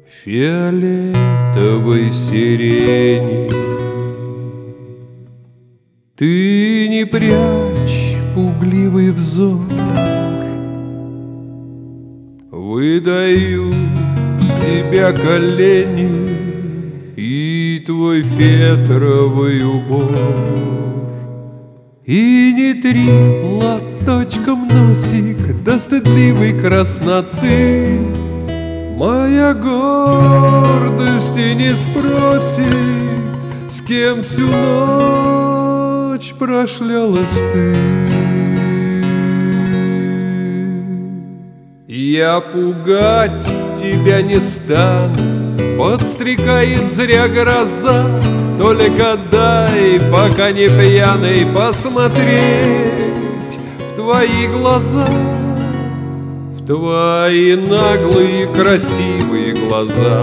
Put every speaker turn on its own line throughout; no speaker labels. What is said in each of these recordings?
фиолетовой сирени. Ты не прячь пугливый взор, выдаю тебя колени и твой фетровый убор. И не три лоточком носик до стыдливой красноты. Моя гордость и не спросит, с кем всю ночь прошлялась ты. Я пугать тебя не стану, подстрекает зря гроза. Только дай, пока не пьяный, посмотреть в твои глаза, в твои наглые красивые глаза.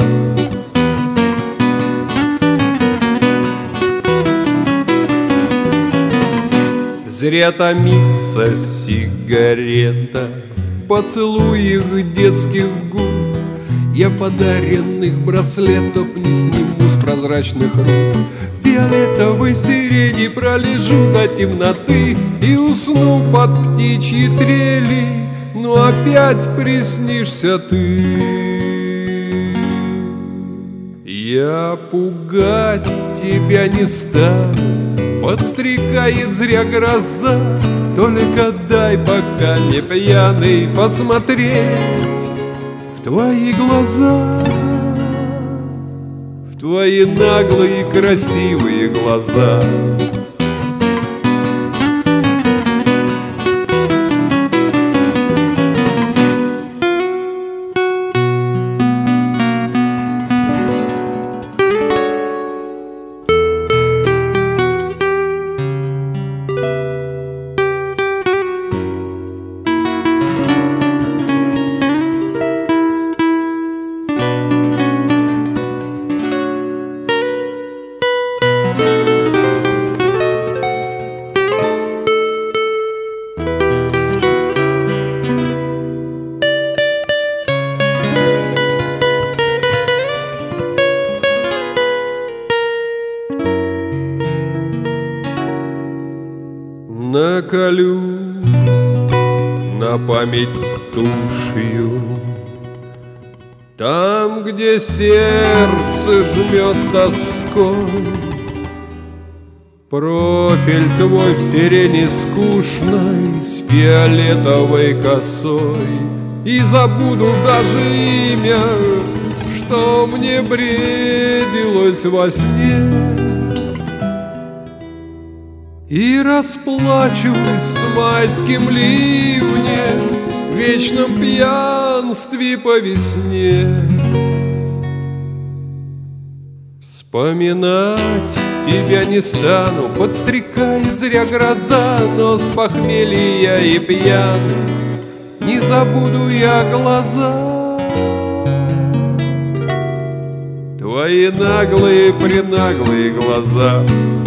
Зря томится сигарета в поцелуях детских губ. Я подаренных браслетов не сниму с прозрачных рук. Фиолетовой сирени пролежу до темноты и усну под птичьи трели, но опять приснишься ты. Я пугать тебя не стану, подстрекает зря гроза. Только дай, пока не пьяный, посмотреть в твои глаза, в твои наглые красивые глаза. Наколю на память тушью там, где сердце жмет тоской, профиль твой в сирени скучной с фиолетовой косой. И забуду даже имя, что мне бредилось во сне, и расплачусь с майским ливнем в вечном пьянстве по весне. Вспоминать тебя не стану, подстрекает зря гроза, но с похмелья и пьян не забуду я глаза, твои наглые-пренаглые глаза.